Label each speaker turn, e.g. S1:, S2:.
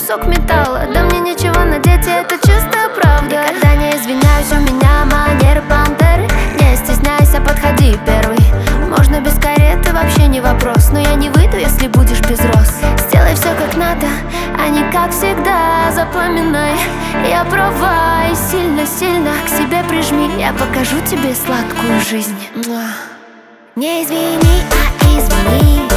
S1: кусок металла. Да мне нечего надеть, и это чистая правда. Никогда не извиняюсь, у меня манеры пантеры. Не стесняйся, подходи первый. Можно без кареты, вообще не вопрос. Но я не выйду, если будешь без роз. Сделай все как надо, а не как всегда. Запоминай, я права, и сильно-сильно к себе прижми. Я покажу тебе сладкую жизнь. Не извини, а извини.